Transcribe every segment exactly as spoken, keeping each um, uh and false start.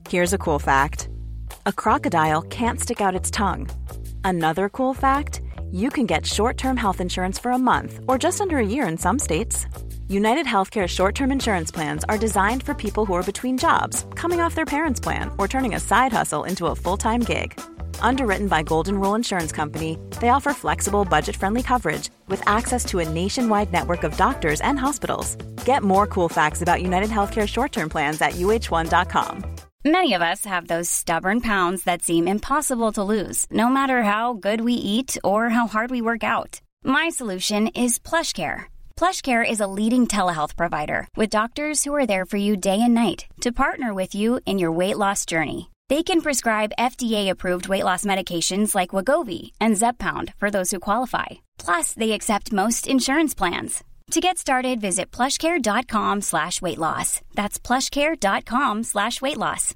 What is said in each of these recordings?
Here's a cool fact. A crocodile can't stick out its tongue. Another cool fact, you can get short-term health insurance for a month or just under a year in some states. United Healthcare short-term insurance plans are designed for people who are between jobs, coming off their parents' plan, or turning a side hustle into a full-time gig. Underwritten by Golden Rule Insurance Company, they offer flexible, budget-friendly coverage with access to a nationwide network of doctors and hospitals. Get more cool facts about United Healthcare short-term plans at U H one dot com. Many of us have those stubborn pounds that seem impossible to lose, no matter how good we eat or how hard we work out. My solution is PlushCare. PlushCare is a leading telehealth provider with doctors who are there for you day and night to partner with you in your weight loss journey. They can prescribe F D A-approved weight loss medications like Wegovy and Zepbound for those who qualify. Plus, they accept most insurance plans. To get started, visit plushcare.com slash weight loss. That's plushcare.com slash weight loss.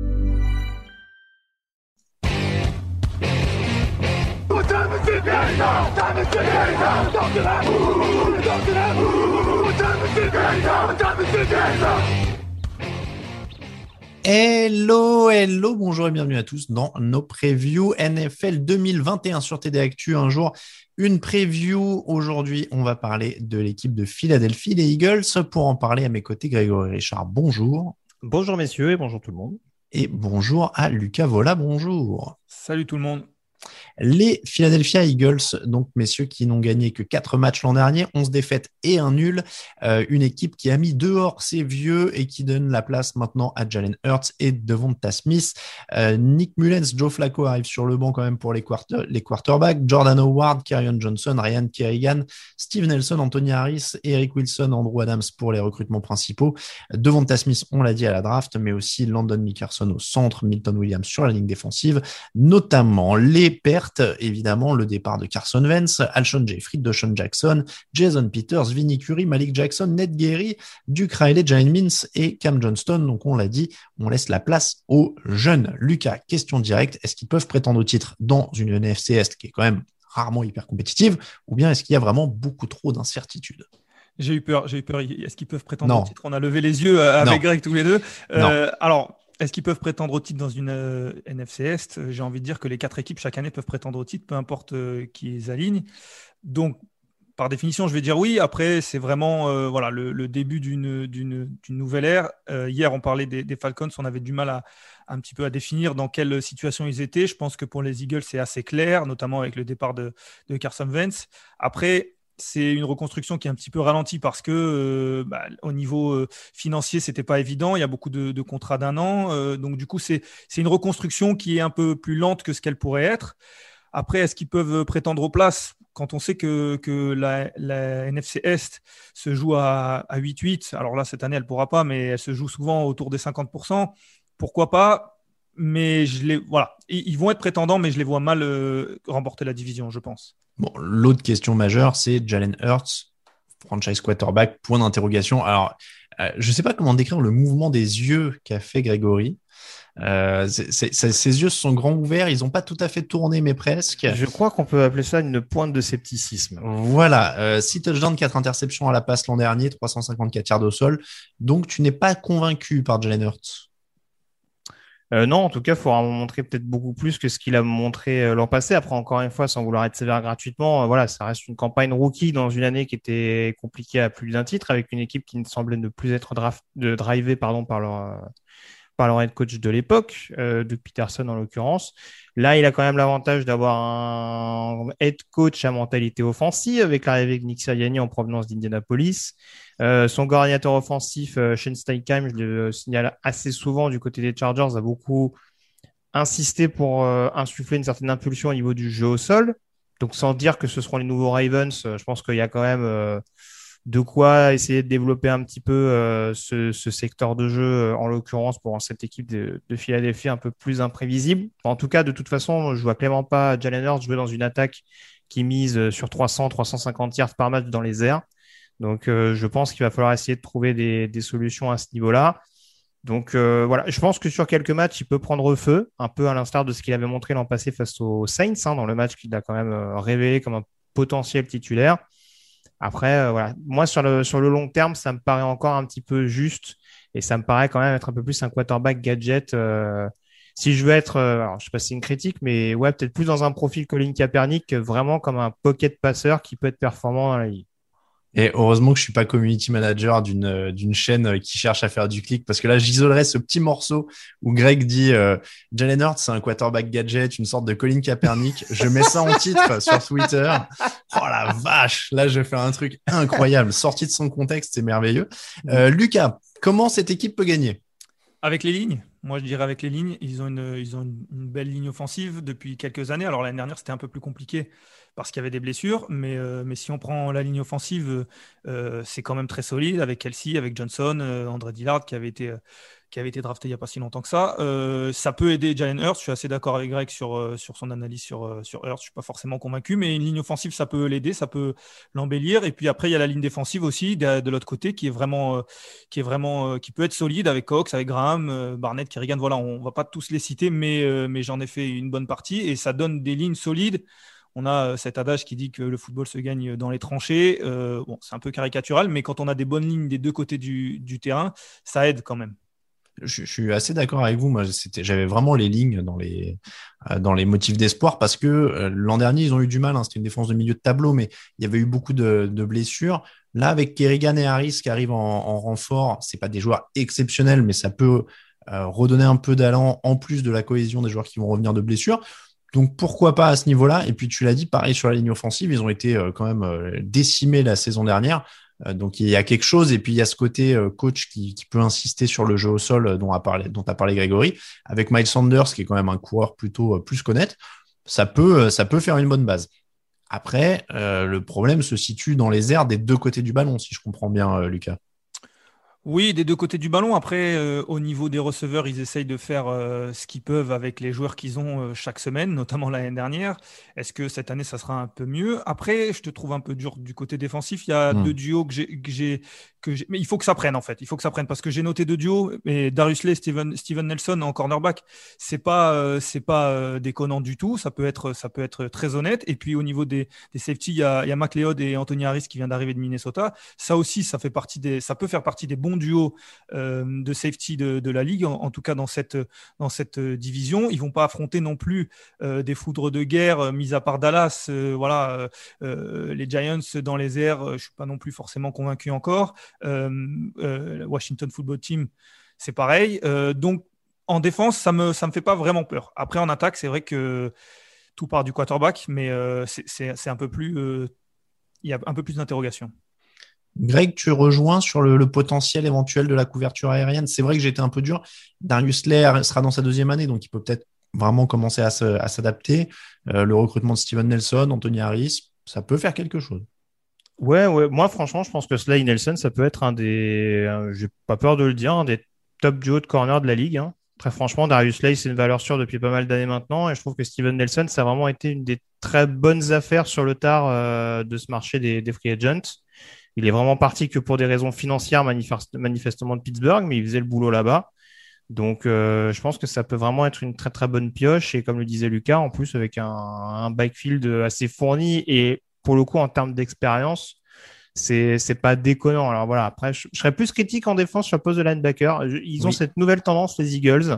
Hello, hello, bonjour et bienvenue à tous dans nos previews N F L deux mille vingt et un sur T D Actu. Un jour, une preview. Aujourd'hui, on va parler de l'équipe de Philadelphie, les Eagles. Pour en parler, à mes côtés, Grégory Richard, bonjour. Bonjour messieurs et bonjour tout le monde. Et bonjour à Lucas Vola, bonjour. Salut tout le monde. Les Philadelphia Eagles, donc messieurs, qui n'ont gagné que quatre matchs l'an dernier, onze défaites et un nul. Euh, une équipe qui a mis dehors ses vieux et qui donne la place maintenant à Jalen Hurts et Devonta Smith. Euh, Nick Mullens, Joe Flacco arrive sur le banc quand même pour les, quarter- les quarterbacks. Jordan Howard, Kerryon Johnson, Ryan Kerrigan, Steve Nelson, Anthony Harris, Eric Wilson, Andrew Adams pour les recrutements principaux. Devonta Smith, on l'a dit à la draft, mais aussi Landon Dickerson au centre, Milton Williams sur la ligne défensive, notamment les pertes, évidemment, le départ de Carson Wentz, Alshon Jeffrey, Deshaun Jackson, Jason Peters, Vinny Curry, Malik Jackson, Ned Gary, Duke Riley, Jalen Means et Cam Johnston. Donc, on l'a dit, on laisse la place aux jeunes. Lucas, question directe. Est-ce qu'ils peuvent prétendre au titre dans une N F C Est qui est quand même rarement hyper compétitive, ou bien est-ce qu'il y a vraiment beaucoup trop d'incertitudes? J'ai eu peur, j'ai eu peur. Est-ce qu'ils peuvent prétendre non. au titre? On a levé les yeux avec non. Greg tous les deux. Euh, non. alors, est-ce qu'ils peuvent prétendre au titre dans une euh, N F C Est? J'ai envie de dire que les quatre équipes chaque année peuvent prétendre au titre, peu importe euh, qui les aligne. Donc, par définition, je vais dire oui. Après, c'est vraiment euh, voilà, le, le début d'une, d'une, d'une nouvelle ère. Euh, hier, on parlait des, des Falcons. On avait du mal à, un petit peu à définir dans quelle situation ils étaient. Je pense que pour les Eagles, c'est assez clair, notamment avec le départ de, de Carson Wentz. Après, c'est une reconstruction qui est un petit peu ralentie parce que euh, bah, au niveau euh, financier, c'était pas évident. Il y a beaucoup de, de contrats d'un an. Euh, donc, du coup, c'est, c'est une reconstruction qui est un peu plus lente que ce qu'elle pourrait être. Après, est-ce qu'ils peuvent prétendre aux places quand on sait que, que la, la N F C Est se joue à, à huit huit? Alors là, cette année, elle ne pourra pas, mais elle se joue souvent autour des cinquante pour cent. Pourquoi pas? Mais je les, voilà. Ils vont être prétendants, mais je les vois mal euh, remporter la division, je pense. Bon, l'autre question majeure, c'est Jalen Hurts, franchise quarterback, point d'interrogation. Alors, euh, je ne sais pas comment décrire le mouvement des yeux qu'a fait Grégory. Euh, c'est, c'est, c'est, ses yeux se sont grands ouverts, ils n'ont pas tout à fait tourné, mais presque. Je crois qu'on peut appeler ça une pointe de scepticisme. Voilà, euh, six touchdowns, quatre interceptions à la passe l'an dernier, trois cent cinquante-quatre yards au sol. Donc, tu n'es pas convaincu par Jalen Hurts? Euh, non, en tout cas, il faudra montrer peut-être beaucoup plus que ce qu'il a montré euh, l'an passé. Après, encore une fois, sans vouloir être sévère gratuitement, euh, voilà, ça reste une campagne rookie dans une année qui était compliquée à plus d'un titre, avec une équipe qui ne semblait ne plus être draft, de drivée pardon, par leur, euh, par leur head coach de l'époque, euh, de Peterson en l'occurrence. Là, il a quand même l'avantage d'avoir un head coach à mentalité offensive avec l'arrivée de Nick Sirianni en provenance d'Indianapolis. Euh, son coordinateur offensif, euh, Shane Steichen, je le signale assez souvent du côté des Chargers, a beaucoup insisté pour euh, insuffler une certaine impulsion au niveau du jeu au sol. Donc, sans dire que ce seront les nouveaux Ravens, euh, je pense qu'il y a quand même euh, de quoi essayer de développer un petit peu euh, ce, ce secteur de jeu, euh, en l'occurrence pour cette équipe de, de Philadelphie un peu plus imprévisible. En tout cas, de toute façon, je vois clairement pas Jalen Hurts jouer dans une attaque qui mise sur trois cents à trois cent cinquante yards par match dans les airs. Donc, euh, je pense qu'il va falloir essayer de trouver des, des solutions à ce niveau-là. Donc, euh, voilà, je pense que sur quelques matchs, il peut prendre feu, un peu à l'instar de ce qu'il avait montré l'an passé face aux Saints, hein, dans le match qu'il a quand même euh, révélé comme un potentiel titulaire. Après, euh, voilà, moi, sur le, sur le long terme, ça me paraît encore un petit peu juste Et ça me paraît quand même être un peu plus un quarterback gadget. Euh, si je veux être, euh, alors je sais pas si c'est une critique, mais ouais, peut-être plus dans un profil Colin Kaepernick que vraiment comme un pocket passeur qui peut être performant dans la ligue. Et heureusement que je suis pas community manager d'une euh, d'une chaîne qui cherche à faire du clic, parce que là, j'isolerais ce petit morceau où Greg dit euh, Jalen Hurts, c'est un quarterback gadget, une sorte de Colin Kaepernick. Je mets ça en titre sur Twitter. Oh la vache, là, je fais un truc incroyable. Sorti de son contexte, c'est merveilleux. Euh, Lucas, comment cette équipe peut gagner? Avec les lignes, moi je dirais avec les lignes, ils ont une, ils ont une, une belle ligne offensive depuis quelques années. Alors l'année dernière c'était un peu plus compliqué parce qu'il y avait des blessures, mais, euh, mais si on prend la ligne offensive, euh, c'est quand même très solide avec Kelsey, avec Johnson, euh, André Dillard qui avait été, euh, qui avait été drafté il n'y a pas si longtemps que ça. Euh, ça peut aider Jalen Hurts, je suis assez d'accord avec Greg sur, euh, sur son analyse sur, euh, sur Hurts, je ne suis pas forcément convaincu, mais une ligne offensive ça peut l'aider, ça peut l'embellir. Et puis après il y a la ligne défensive aussi de, de l'autre côté qui est vraiment, euh, qui est vraiment, euh, qui peut être solide avec Cox, avec Graham, euh, Barnett, Kerrigan. Voilà, on va pas tous les citer, mais, euh, mais j'en ai fait une bonne partie et ça donne des lignes solides. On a cet adage qui dit que le football se gagne dans les tranchées. Euh, bon, c'est un peu caricatural, mais quand on a des bonnes lignes des deux côtés du, du terrain, ça aide quand même. Je, je suis assez d'accord avec vous. Moi, c'était, j'avais vraiment les lignes dans les euh, dans les motifs d'espoir parce que euh, l'an dernier ils ont eu du mal. Hein, c'était une défense de milieu de tableau, mais il y avait eu beaucoup de, de blessures. Là, avec Kerrigan et Harris qui arrivent en, en renfort, c'est pas des joueurs exceptionnels, mais ça peut euh, redonner un peu d'allant en plus de la cohésion des joueurs qui vont revenir de blessures. Donc pourquoi pas à ce niveau-là. Et puis tu l'as dit, pareil sur la ligne offensive, ils ont été euh, quand même euh, décimés la saison dernière. Euh, donc il y a quelque chose. Et puis il y a ce côté euh, coach qui, qui peut insister sur le jeu au sol euh, dont a parlé, dont a parlé Grégory, avec Miles Sanders qui est quand même un coureur plutôt euh, plus qu'honnête. Ça peut, euh, ça peut faire une bonne base. Après, euh, le problème se situe dans les airs des deux côtés du ballon, si je comprends bien, euh, Lucas. Oui, des deux côtés du ballon. Après, euh, au niveau des receveurs, ils essayent de faire euh, ce qu'ils peuvent avec les joueurs qu'ils ont euh, chaque semaine, notamment l'année dernière. Est-ce que cette année, ça sera un peu mieux? Après, je te trouve un peu dur du côté défensif. Il y a Mmh. deux duos que j'ai, que j'ai, que j'ai... Mais il faut que ça prenne, en fait. Il faut que ça prenne parce que j'ai noté deux duos. Mais Darius Slay, Steven, Steven Nelson en cornerback, c'est pas, euh, c'est pas euh, déconnant du tout. Ça peut être, ça peut être très honnête. Et puis, au niveau des, des safety, il y a, il y a McLeod et Anthony Harris qui vient d'arriver de Minnesota. Ça aussi, ça fait partie des, ça peut faire partie des bons duo euh, de safety de, de la ligue, en, en tout cas dans cette, dans cette division. Ils vont pas affronter non plus euh, des foudres de guerre, euh, mis à part Dallas. Euh, voilà, euh, euh, les Giants dans les airs, euh, je suis pas non plus forcément convaincu encore. Euh, euh, Washington Football Team, c'est pareil. Euh, donc en défense, ça me ça me fait pas vraiment peur. Après en attaque, c'est vrai que tout part du quarterback, mais euh, c'est, c'est, c'est un peu plus, euh, il y a un peu plus d'interrogations. Greg, tu rejoins sur le, le potentiel éventuel de la couverture aérienne. C'est vrai que j'ai été un peu dur. Darius Slay sera dans sa deuxième année, donc il peut peut-être vraiment commencer à, se, à s'adapter. Euh, le recrutement de Steven Nelson, Anthony Harris, ça peut faire quelque chose. Ouais, ouais. Moi, franchement, je pense que Slay Nelson, ça peut être un des, euh, j'ai pas peur de le dire, un des top duos de corner de la ligue. Hein. Très franchement, Darius Slay, c'est une valeur sûre depuis pas mal d'années maintenant. Et je trouve que Steven Nelson, ça a vraiment été une des très bonnes affaires sur le tard euh, de ce marché des, des free agents. Il est vraiment parti que pour des raisons financières, manifeste, manifestement de Pittsburgh, mais il faisait le boulot là-bas. Donc, euh, je pense que ça peut vraiment être une très, très bonne pioche. Et comme le disait Lucas, en plus, avec un, un backfield assez fourni et pour le coup, en termes d'expérience, c'est, c'est pas déconnant. Alors voilà, après, je, je serais plus critique en défense sur le poste de linebacker. Ils ont Oui. cette nouvelle tendance, les Eagles.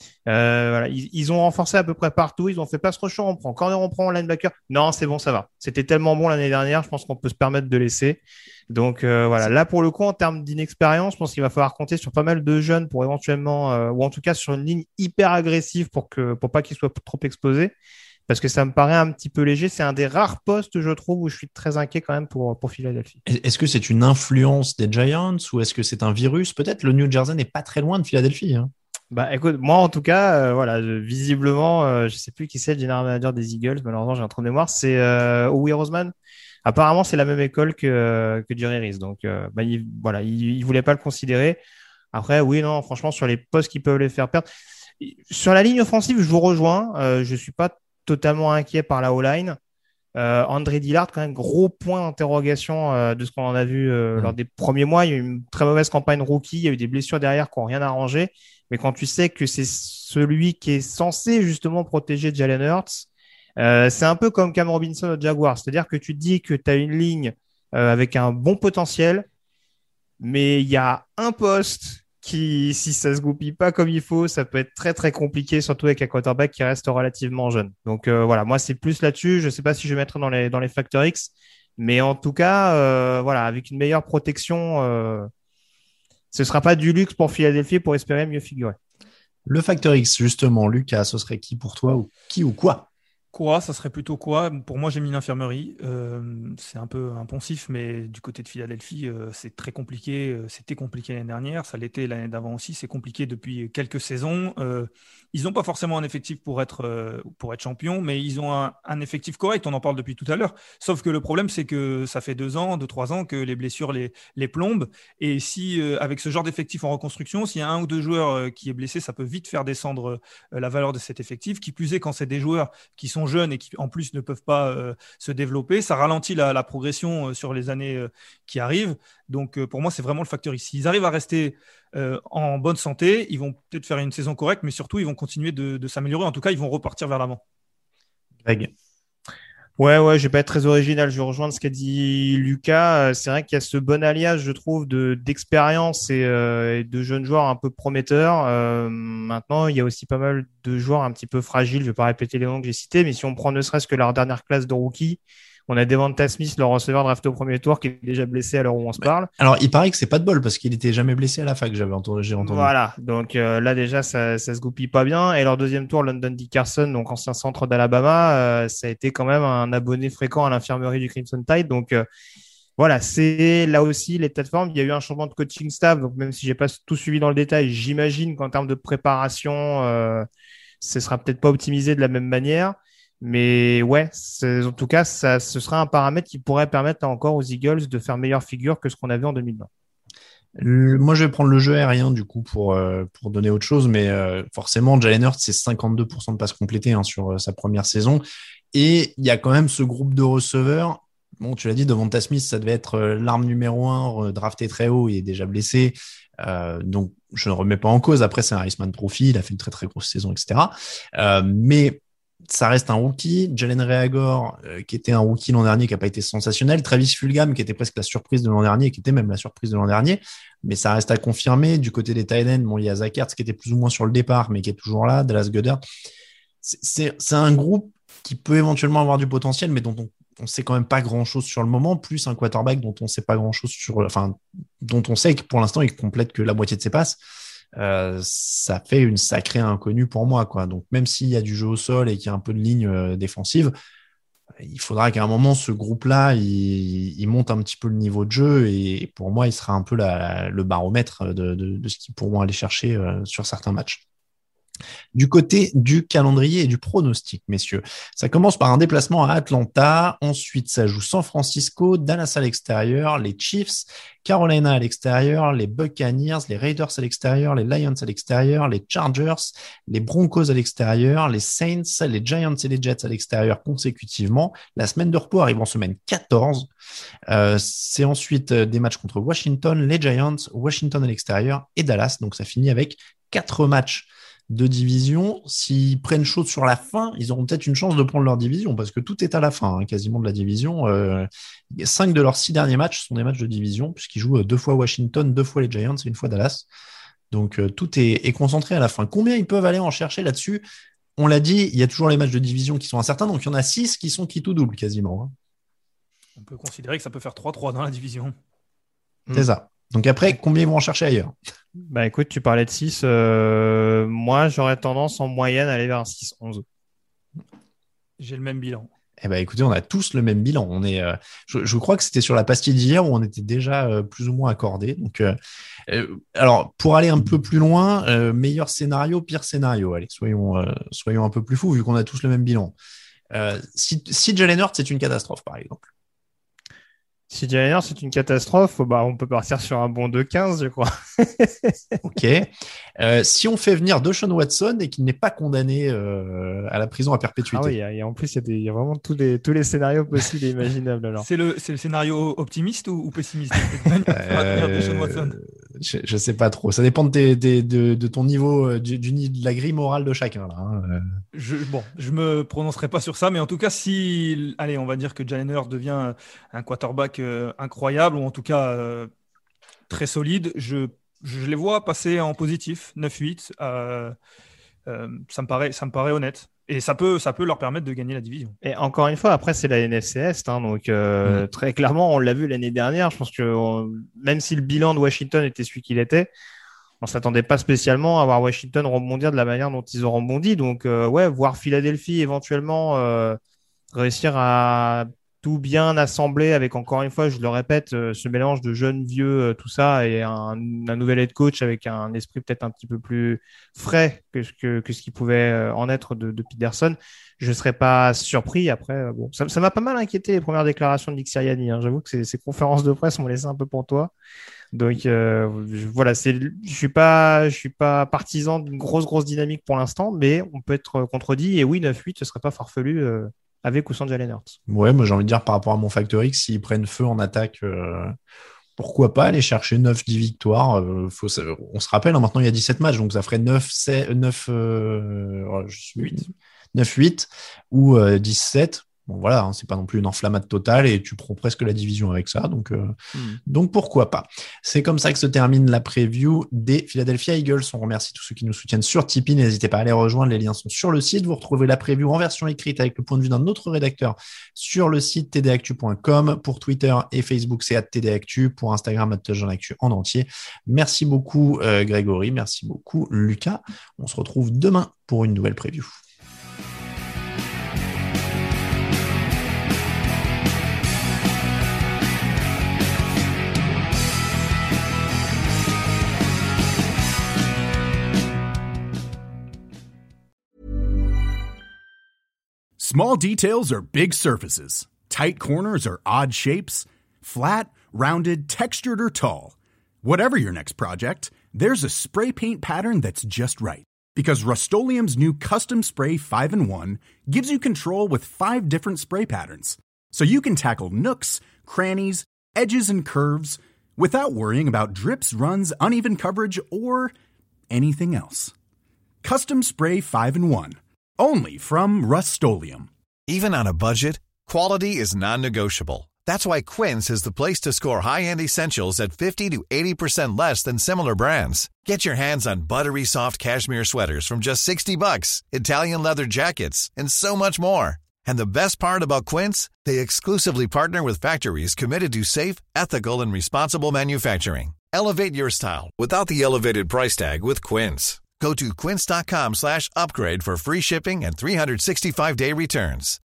Euh, voilà, ils, ils ont renforcé à peu près partout. Ils ont fait pass rusher, on prend corner, on prend linebacker. Non, c'est bon, ça va. C'était tellement bon l'année dernière, je pense qu'on peut se permettre de laisser. Donc euh, voilà, là pour le coup, en termes d'inexpérience, je pense qu'il va falloir compter sur pas mal de jeunes pour éventuellement, euh, ou en tout cas sur une ligne hyper agressive pour que, pour pas qu'ils soient trop exposés. Parce que ça me paraît un petit peu léger. C'est un des rares postes, je trouve, où je suis très inquiet quand même pour, pour Philadelphie. Est-ce que c'est une influence des Giants ou est-ce que c'est un virus? Peut-être le New Jersey n'est pas très loin de Philadelphie. Hein. Bah écoute, moi en tout cas, euh, voilà, je- visiblement, euh, je sais plus qui c'est le general manager des Eagles, malheureusement j'ai un trou de mémoire, c'est euh, Howie Roseman. Apparemment c'est la même école que euh, que Jerry Reese, donc euh, bah il, voilà, il, il voulait pas le considérer. Après oui non, franchement sur les postes qui peuvent les faire perdre, sur la ligne offensive je vous rejoins, euh, je suis pas totalement inquiet par la O-line. Euh, André Dillard, quand même, gros point d'interrogation euh, de ce qu'on en a vu euh, Mm. lors des premiers mois. Il y a eu une très mauvaise campagne rookie, il y a eu des blessures derrière qui n'ont rien arrangé. Mais quand tu sais que c'est celui qui est censé justement protéger Jalen Hurts, euh, c'est un peu comme Cam Robinson au Jaguars. C'est-à-dire que tu te dis que tu as une ligne euh, avec un bon potentiel, mais il y a un poste qui, si ça se goupille pas comme il faut, ça peut être très très compliqué, surtout avec un quarterback qui reste relativement jeune. Donc euh, voilà, moi c'est plus là-dessus. Je sais pas si je vais mettre dans les dans les facteurs X, mais en tout cas, euh, voilà, avec une meilleure protection, euh, ce sera pas du luxe pour Philadelphie pour espérer mieux figurer. Le facteur X, justement, Lucas, ce serait qui pour toi ou qui ou quoi? Quoi, ça serait plutôt quoi? Pour moi, j'ai mis l'infirmerie. Euh, c'est un peu impensif, mais du côté de Philadelphie, euh, c'est très compliqué. Euh, C'était compliqué l'année dernière, ça l'était l'année d'avant aussi. C'est compliqué depuis quelques saisons. Euh, ils n'ont pas forcément un effectif pour être, euh, pour être champion, mais ils ont un, un effectif correct. On en parle depuis tout à l'heure. Sauf que le problème, c'est que ça fait deux ans, deux, trois ans que les blessures les, les plombent. Et si, euh, avec ce genre d'effectif en reconstruction, s'il y a un ou deux joueurs euh, qui est blessé, ça peut vite faire descendre euh, la valeur de cet effectif. Qui plus est, quand c'est des joueurs qui sont jeunes et qui en plus ne peuvent pas euh, se développer, ça ralentit la, la progression euh, sur les années euh, qui arrivent. Donc euh, pour moi, c'est vraiment le facteur ici. S'ils arrivent à rester euh, en bonne santé, ils vont peut-être faire une saison correcte, mais surtout, ils vont continuer de, de s'améliorer. En tout cas, ils vont repartir vers l'avant. Greg. Ouais, ouais, je vais pas être très original. Je vais rejoindre ce qu'a dit Lucas. C'est vrai qu'il y a ce bon alliage, je trouve, de d'expérience et, euh, et de jeunes joueurs un peu prometteurs. Euh, maintenant, il y a aussi pas mal de joueurs un petit peu fragiles. Je vais pas répéter les noms que j'ai cités, mais si on prend ne serait-ce que leur dernière classe de rookie, on a Devonta Smith, le receveur drafté au premier tour, qui est déjà blessé à l'heure où on se parle. Alors, il paraît que c'est pas de bol parce qu'il était jamais blessé à la fac, j'avais entendu. J'ai entendu. Voilà, donc euh, là déjà ça, ça se goupille pas bien. Et leur deuxième tour, London Dickerson, donc ancien centre d'Alabama, euh, ça a été quand même un abonné fréquent à l'infirmerie du Crimson Tide. Donc euh, voilà, c'est là aussi l'état de forme. Il y a eu un changement de coaching staff, donc même si j'ai pas tout suivi dans le détail, j'imagine qu'en termes de préparation, euh, ce sera peut-être pas optimisé de la même manière. Mais ouais, en tout cas, ça, ce sera un paramètre qui pourrait permettre encore aux Eagles de faire meilleure figure que ce qu'on avait en deux mille vingt. Le, moi, je vais prendre le jeu aérien du coup pour, euh, pour donner autre chose, mais euh, forcément, Jalen Hurts, c'est cinquante-deux pour cent de passes complétées hein, sur euh, sa première saison. Et il y a quand même ce groupe de receveurs. Bon, tu l'as dit, Devonta Smith, ça devait être euh, l'arme numéro un, drafté très haut, il est déjà blessé. Euh, donc, je ne remets pas en cause. Après, c'est un Heisman Trophy, il a fait une très très grosse saison, et cetera. Euh, mais ça reste un rookie. Jalen Reagor, euh, qui était un rookie l'an dernier, qui n'a pas été sensationnel. Travis Fulgham, qui était presque la surprise de l'an dernier, qui était même la surprise de l'an dernier. Mais ça reste à confirmer. Du côté des tight ends, bon, il y a Zach Ertz, qui était plus ou moins sur le départ, mais qui est toujours là. Dallas Goedert. C'est, c'est, c'est un groupe qui peut éventuellement avoir du potentiel, mais dont on on sait quand même pas grand chose sur le moment, plus un quarterback dont on sait pas grand chose sur, enfin, dont on sait que pour l'instant, il complète que la moitié de ses passes. Euh, ça fait une sacrée inconnue pour moi, quoi. Donc, même s'il y a du jeu au sol et qu'il y a un peu de ligne euh, défensive, il faudra qu'à un moment, ce groupe-là, il, il monte un petit peu le niveau de jeu et, et pour moi, il sera un peu la, le baromètre de, de, de ce qu'ils pourront aller chercher euh, sur certains matchs. Du côté du calendrier et du pronostic, messieurs. Ça commence par un déplacement à Atlanta. Ensuite, ça joue San Francisco, Dallas à l'extérieur, les Chiefs, Carolina à l'extérieur, les Buccaneers, les Raiders à l'extérieur, les Lions à l'extérieur, les Chargers, les Broncos à l'extérieur, les Saints, les Giants et les Jets à l'extérieur consécutivement. La semaine de repos arrive en semaine quatorze. Euh, c'est ensuite des matchs contre Washington, les Giants, Washington à l'extérieur et Dallas. Donc, ça finit avec quatre matchs de division. S'ils prennent chaud sur la fin, ils auront peut-être une chance de prendre leur division parce que tout est à la fin, hein, quasiment de la division. Euh, cinq de leurs six derniers matchs sont des matchs de division puisqu'ils jouent deux fois Washington, deux fois les Giants et une fois Dallas. Donc euh, tout est, est concentré à la fin. Combien ils peuvent aller en chercher là-dessus? On l'a dit, il y a toujours les matchs de division qui sont incertains, donc il y en a six qui sont qui tout double quasiment. Hein. On peut considérer que ça peut faire trois trois dans la division. C'est mmh. ça. Donc après, combien ils vont en chercher ailleurs? Bah écoute, tu parlais de six. Euh, moi, j'aurais tendance en moyenne à aller vers un six onze. J'ai le même bilan. Eh ben, écoutez, on a tous le même bilan. On est, euh, je, je crois que c'était sur la pastille d'hier où on était déjà euh, plus ou moins accordés. Donc, euh, euh, alors, pour aller un peu plus loin, euh, meilleur scénario, pire scénario. Allez, soyons, euh, soyons un peu plus fous vu qu'on a tous le même bilan. Euh, si, si Jalen Hurts, c'est une catastrophe, par exemple. Si Jalen Hurts, c'est une catastrophe, bah, on peut partir sur un bon deux quinze, je crois. Ok. Euh, si on fait venir Deshaun Watson et qu'il n'est pas condamné euh, à la prison à perpétuité. Ah oui, et en plus, il y a, des, il y a vraiment tous les, tous les scénarios possibles et imaginables. Alors. C'est, le, c'est le scénario optimiste ou, ou pessimiste euh, Deshaun Watson. Je, je sais pas trop. Ça dépend de, tes, de, de, de ton niveau, du, du, de la grille morale de chacun. Là, hein. je, bon, je me prononcerai pas sur ça, mais en tout cas, si, allez, on va dire que Jalen Hurts devient un quarterback euh, incroyable ou en tout cas euh, très solide, je je les vois passer en positif, neuf huit. Euh, euh, ça me paraît, ça me paraît honnête. Et ça peut, ça peut leur permettre de gagner la division. Et encore une fois, après, c'est la N F C Est. Hein, donc, euh, mmh. très clairement, on l'a vu l'année dernière. Je pense que on, même si le bilan de Washington était celui qu'il était, on s'attendait pas spécialement à voir Washington rebondir de la manière dont ils ont rebondi. Donc, euh, ouais, voir Philadelphie éventuellement euh, réussir à tout bien assembler avec, encore une fois, je le répète, euh, ce mélange de jeunes, vieux, euh, tout ça, et un, un nouvel head coach avec un esprit peut-être un petit peu plus frais que, que, que ce qui pouvait euh, en être de, de Peterson. Je serais pas surpris. Après, euh, bon, ça, ça m'a pas mal inquiété les premières déclarations de Nick Sirianni. Hein. J'avoue que ces, ces conférences de presse m'ont laissé un peu pantois. Donc euh, je, voilà, c'est, je suis pas, je suis pas partisan d'une grosse grosse dynamique pour l'instant, mais on peut être contredit. Et oui, neuf huit, ce serait pas farfelu. Euh, avec ou sans Jalen Hurts. Ouais, moi j'ai envie de dire par rapport à mon Factor X, s'ils prennent feu en attaque, euh, pourquoi pas aller chercher neuf dix victoires. Euh, faut, on se rappelle, hein, maintenant il y a dix-sept matchs, donc ça ferait neuf, sept, neuf, euh, je suis huit, neuf huit ou euh, dix-sept. Bon voilà, hein, c'est pas non plus une enflammade totale et tu prends presque la division avec ça, donc, euh, mm. donc pourquoi pas. C'est comme ça que se termine la preview des Philadelphia Eagles. On remercie tous ceux qui nous soutiennent sur Tipeee. N'hésitez pas à les rejoindre, les liens sont sur le site. Vous retrouvez la preview en version écrite avec le point de vue d'un autre rédacteur sur le site t d actu point com. Pour Twitter et Facebook, c'est arobase t d actu. Pour Instagram, arobase touchdownactu en entier. Merci beaucoup euh, Grégory, merci beaucoup Lucas. On se retrouve demain pour une nouvelle preview. Small details are big surfaces. Tight corners are odd shapes. Flat, rounded, textured, or tall. Whatever your next project, there's a spray paint pattern that's just right. Because Rust-Oleum's new Custom Spray five in one gives you control with five different spray patterns. So you can tackle nooks, crannies, edges, and curves without worrying about drips, runs, uneven coverage, or anything else. Custom Spray five in one. Only from Rust-Oleum. Even on a budget, quality is non-negotiable. That's why Quince is the place to score high-end essentials at fifty to eighty percent less than similar brands. Get your hands on buttery soft cashmere sweaters from just sixty bucks, Italian leather jackets, and so much more. And the best part about Quince, they exclusively partner with factories committed to safe, ethical, and responsible manufacturing. Elevate your style without the elevated price tag with Quince. Go to quince.com slash upgrade for free shipping and three sixty-five day returns.